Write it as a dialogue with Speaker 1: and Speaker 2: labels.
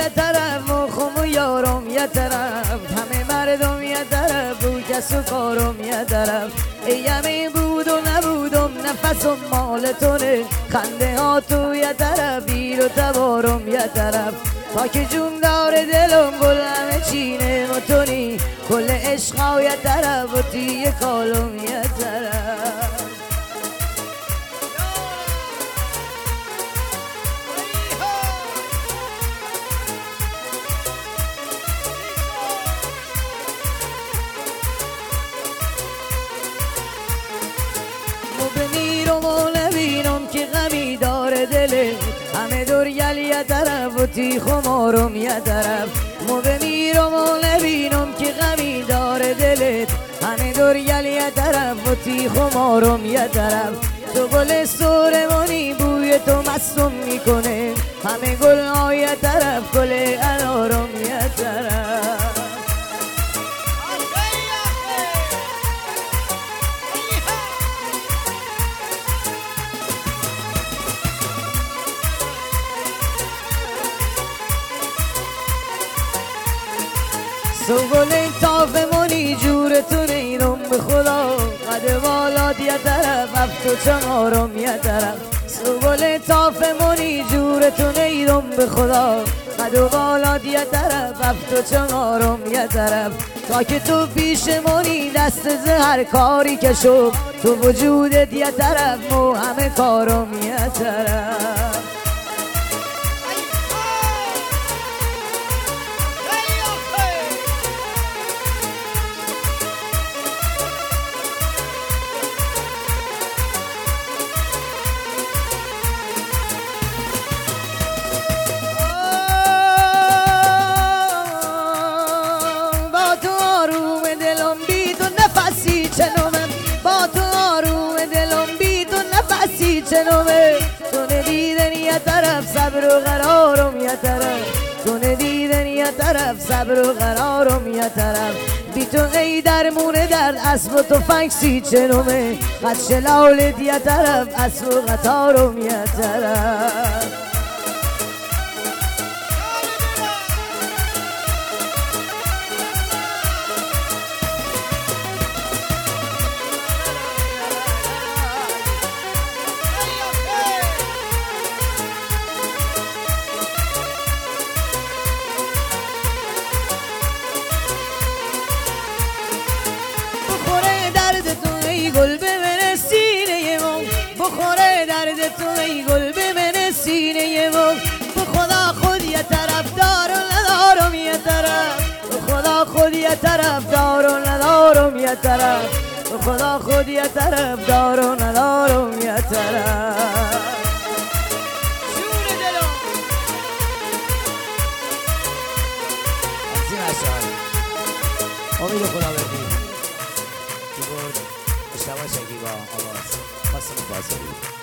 Speaker 1: یه طرف و خم و یارم یه طرف، همه مردم یه طرف بو کس و کارم یه طرف. ایمی بود و نبودم نفسم مال تونه، خنده ها تو یه طرف بیر و تبارم یه طرف. تا که جون داره دلم گل همه چینه متونی، کل عشقا یه طرف و تیه کالم یه طرف. بمیرم و نبینم که غمی داره دله، همه دور گل یه طرف و تی خمارم یه طرف. بمیرم و نبینم که غمی داره دلت، همه دور گل یه طرف و تی خمارم یه طرف. تو گل سورمانی بوی تو مستم میکنه، همه گل ها یه طرف گل انارم یه طرف. تو گل تافمونی جورتون ایرم به خدا، قد بالات یه طرف هفت و چمارم یه طرف. تو گل تافمونی جورتون ایرم به خدا، قد بالات یه طرف هفت و چمارم یه طرف. تا که تو پیشمونی دست هر کاری که شد، تو وجودت یه طرف مو همه کارم یه طرف. با تو آروم دلم بی تو نفسی چنومه، تو ندیدن یه طرف صبر و قرارم یه طرف، تو ندیدن یه طرف صبر و قرارم یه طرف. بی تو ای درمون درد اسب و تفنگ سی چنومه، قد شلالت یه طرف اسب و قطارم یه طرف. گل بمنه سینه ما، بخوره درد تو ای گل بمنه سینه ما. به خدا خود یه طرف دار و ندارم یه طرف، به خدا خود یه طرف دار و ندارم یه طرف، به خدا خود یه طرف دار و ندارم یه طرف. جون دلم امید خدا بردی شبا شکیبا آواز قسم فاصلی.